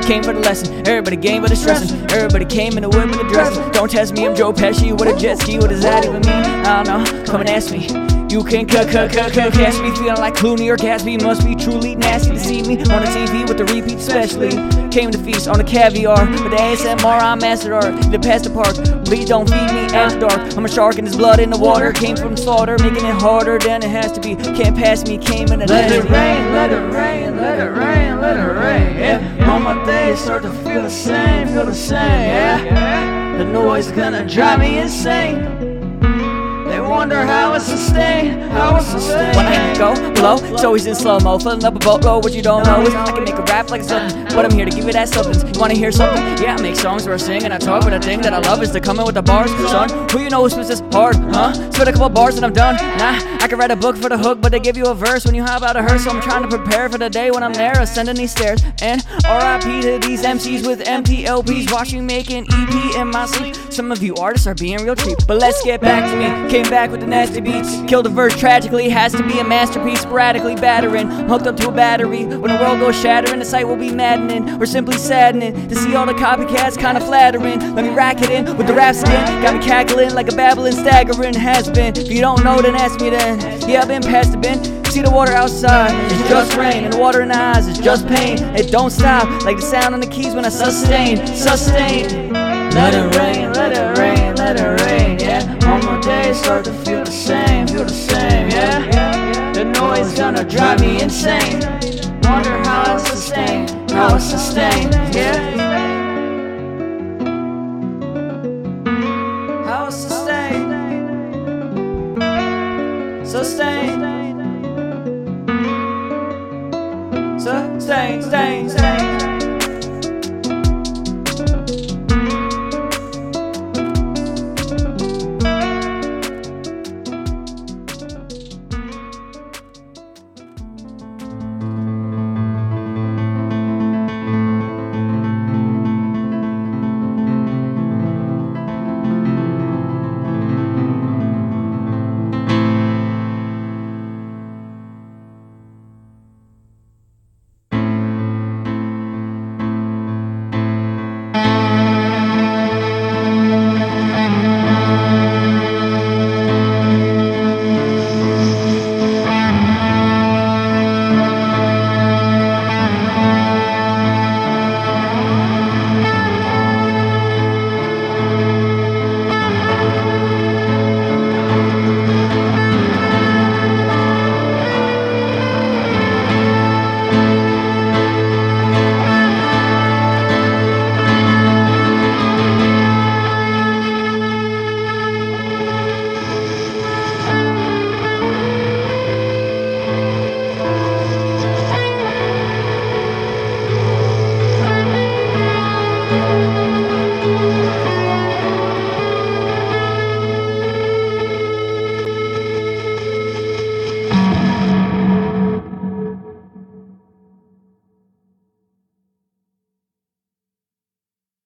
came for the lesson. Everybody game but it's stressing. Everybody came in the whip and the dressing. Don't test me, I'm Joe Pesci with a jet ski. What does that even mean? I don't know, come and ask me. You can catch me feeling like Clooney or Gatsby. Must be truly nasty to see me on the TV with the repeat especially. Came to feast on the caviar with the ASMR, I'm mastered art. The past the park, please don't feed me after dark. I'm a shark and there's blood in the water. Came from slaughter, making it harder than it has to be. Can't pass me, came in the let it rain, let it rain, let it rain, let it rain, yeah. All my days start to feel the same, yeah. The noise gonna drive me insane. They wonder how it's sustained, When I go low, it's always in slow-mo. Filling up a boatload, what you don't know is I can make a rap like something, but I'm here to give you that substance. You wanna hear something? Yeah, I make songs where I sing and I talk, but the thing that I love is to come in with the bars. Son, who you know who spits this hard, huh? Spit a couple bars and I'm done. Nah, I can write a book for the hook, but they give you a verse when you hop out of her. So I'm trying to prepare for the day when I'm there, ascending these stairs. And R.I.P. to these MCs with empty LPs. Watch me make an EP in my sleep. Some of you artists are being real cheap, but let's get back to me. Came back with the nasty beats, killed a verse tragically. Has to be a masterpiece, sporadically battering. Hooked up to a battery, when the world goes shattering, the sight will be maddening, or simply saddening. To see all the copycats kinda flattering. Let me rack it in with the rap skin. Got me cackling like a babbling, staggering has been. If you don't know, then ask me then. Yeah, I've been past the bin. See the water outside, it's just rain. And the water in the eyes is just pain. It don't stop, like the sound on the keys when I sustain. Let it rain, let it rain, let it rain, yeah. All my days start to feel the same, yeah. The noise gonna drive me insane. Wonder how it's sustained, yeah.